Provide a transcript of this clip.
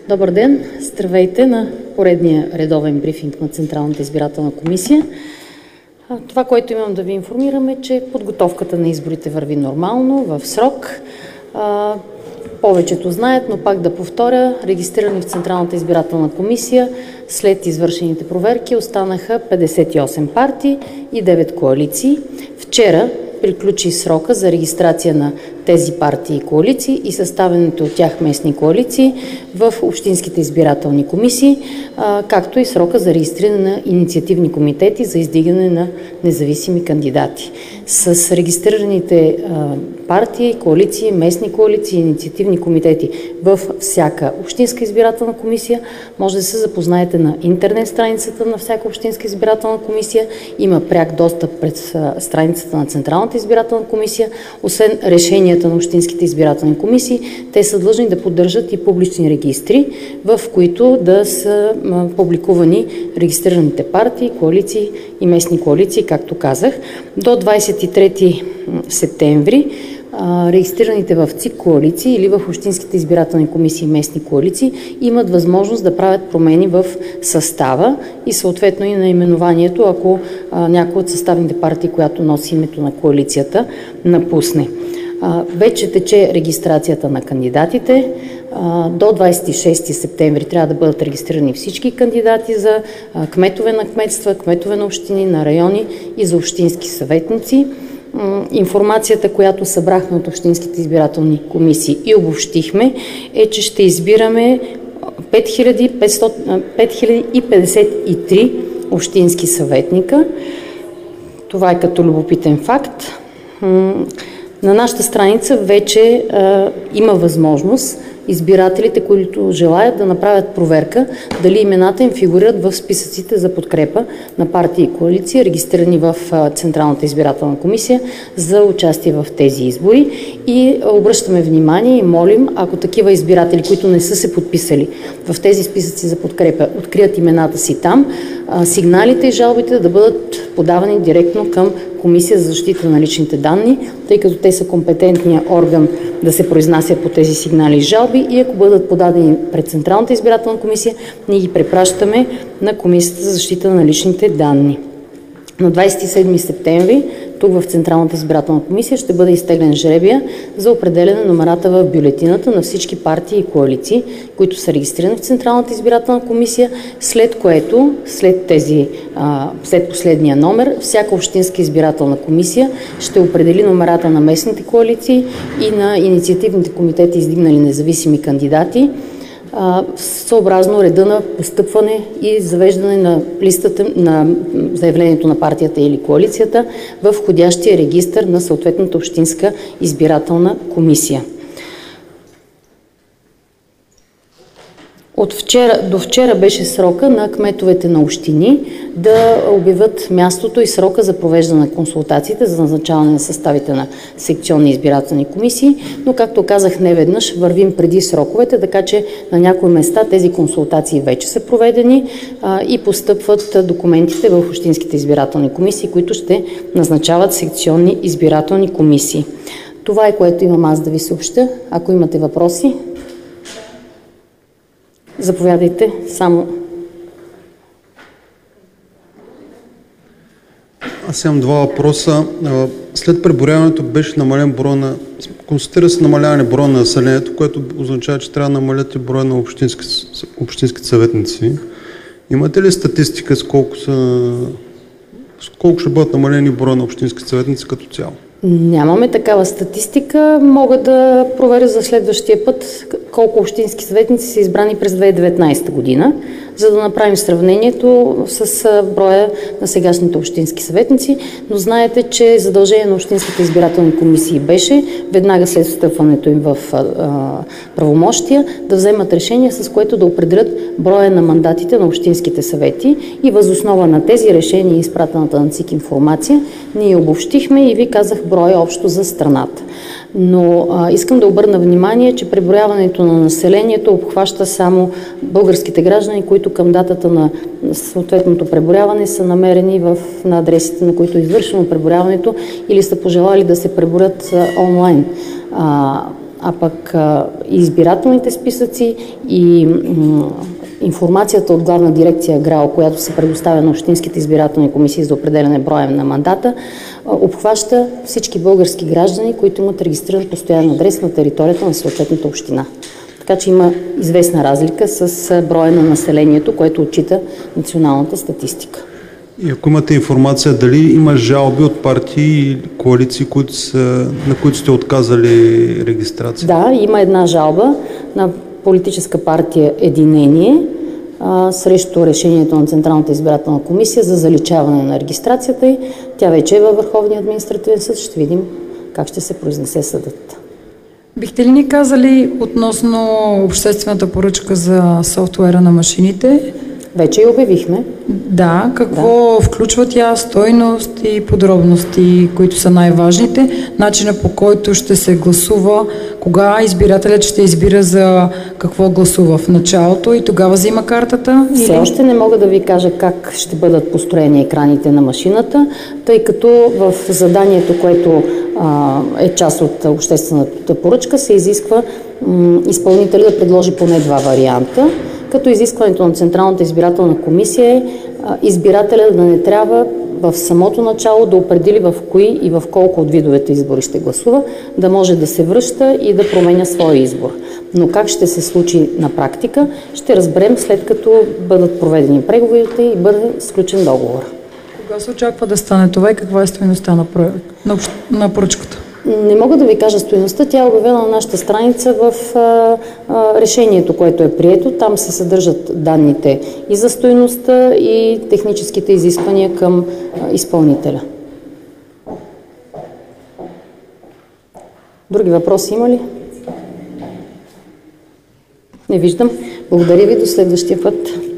Добър ден! Здравейте на поредния редовен брифинг на Централната избирателна комисия. Това, което имам да ви информирам е, че подготовката на изборите върви нормално, в срок. Повечето знаят, но пак да повторя, регистрирани в Централната избирателна комисия след извършените проверки останаха 58 партии и 9 коалиции. Вчера приключи срока за регистрация на тези партии и коалиции и съставените от тях местни коалиции в общинските избирателни комисии, както и срока за регистриране на инициативни комитети за издигане на независими кандидати. С регистрираните партии, коалиции, местни коалиции, инициативни комитети в всяка общинска избирателна комисия може да се запознаете на интернет страницата на всяка общинска избирателна комисия. Има пряк достъп през страницата на Централната избирателна комисия. Освен решенията на общинските избирателни комисии, те са длъжни да поддържат и публични регистри, в които да са публикувани регистрираните партии, коалиции и местни коалиции, както казах. До 23 септември регистрираните в ЦИК коалиции или в общинските избирателни комисии местни коалиции имат възможност да правят промени в състава и съответно и наименованието, ако някой от съставните партии, която носи името на коалицията, напусне. Вече тече регистрацията на кандидатите. До 26 септември трябва да бъдат регистрирани всички кандидати за кметове на кметства, кметове на общини, на райони и за общински съветници. Информацията, която събрахме от общинските избирателни комисии и обобщихме, е, че ще избираме 5053 общински съветника. Това е като любопитен факт. На нашата страница вече има възможност избирателите, които желаят да направят проверка дали имената им фигурират в списъците за подкрепа на партии и коалиции, регистрирани в Централната избирателна комисия за участие в тези избори. И обръщаме внимание и молим, ако такива избиратели, които не са се подписали в тези списъци за подкрепа, открият имената си там, сигналите и жалбите да бъдат подавани директно към Комисия за защита на личните данни, тъй като те са компетентният орган да се произнася по тези сигнали и жалби, и ако бъдат подадени пред Централната избирателна комисия, ние ги препращаме на Комисията за защита на личните данни. На 27 септември тук в Централната избирателна комисия ще бъде изтеглен жребия за определяне номерата в бюлетината на всички партии и коалиции, които са регистрирани в Централната избирателна комисия, след което, след последния номер, всяка общинска избирателна комисия ще определи номерата на местните коалиции и на инициативните комитети, издигнали независими кандидати, съобразно реда на постъпване и завеждане на листата на заявлението на партията или коалицията в входящия регистър на съответната общинска избирателна комисия. От вчера до вчера беше срока на кметовете на общини да обявят мястото и срока за провеждане на консултациите за назначаване на съставите на секционни избирателни комисии, но както казах неведнъж, вървим преди сроковете, така че на някои места тези консултации вече са проведени и постъпват документите в общинските избирателни комисии, които ще назначават секционни избирателни комисии. Това е, което имам аз да ви съобща. Ако имате въпроси, заповядайте само. Аз имам два въпроса. След преброяването беше намален броя на... Констатира се намаляване броя на населението, което означава, че трябва да намалят и броя на общински съветници. Имате ли статистика с колко ще бъдат намалени броя на общински съветници като цяло? Нямаме такава статистика. Мога да проверя за следващия път колко общински съветници са избрани през 2019 година, за да направим сравнението с броя на сегашните общински съветници. Но знаете, че задължение на общинските избирателни комисии беше веднага след встъпването им в правомощия да вземат решение, с което да определят броя на мандатите на общинските съвети, и въз основа на тези решения и изпратената на ЦИК информация ние обобщихме и ви казах броя общо за страната. Но искам да обърна внимание, че преброяването на населението обхваща само българските граждани, които към датата на съответното преброяване са намерени на адресите, на които е извършено преброяването, или са пожелали да се преброят онлайн. а пък избирателните списъци и информацията от Главна дирекция ГРАО, която се предоставя на общинските избирателни комисии за определяне броя на мандата, обхваща всички български граждани, които имат регистриран постоянен адрес на територията на съответната община. Така че има известна разлика с броя на населението, което отчита националната статистика. И ако имате информация, дали има жалби от партии и коалиции, на които сте отказали регистрация? Да, има една жалба на политическа партия Единение срещу решението на Централната избирателна комисия за заличаване на регистрацията й. Тя вече е във Върховния административен съд. Ще видим как ще се произнесе съдът. Бихте ли ни казали относно обществената поръчка за софтуера на машините? Вече я обявихме. Да, какво включва тя, стойност и подробности, които са най-важните, начина по който ще се гласува, кога избирателят ще избира за какво гласува в началото и тогава взима картата? Все още не мога да ви кажа как ще бъдат построени екраните на машината, тъй като в заданието, което е част от обществената поръчка, се изисква изпълнителят да предложи поне два варианта, като изискването на Централната избирателна комисия е избирателя да не трябва в самото начало да определи в кои и в колко от видовете избори ще гласува, да може да се връща и да променя своя избор. Но как ще се случи на практика, ще разберем след като бъдат проведени преговорите и бъде сключен договор. Кога се очаква да стане това и каква е стойността на поръчката? Не мога да ви кажа стойността, тя е обявена на нашата страница в решението, което е прието. Там се съдържат данните и за стойността, и техническите изисквания към изпълнителя. Други въпроси има ли? Не виждам. Благодаря ви, до следващия път.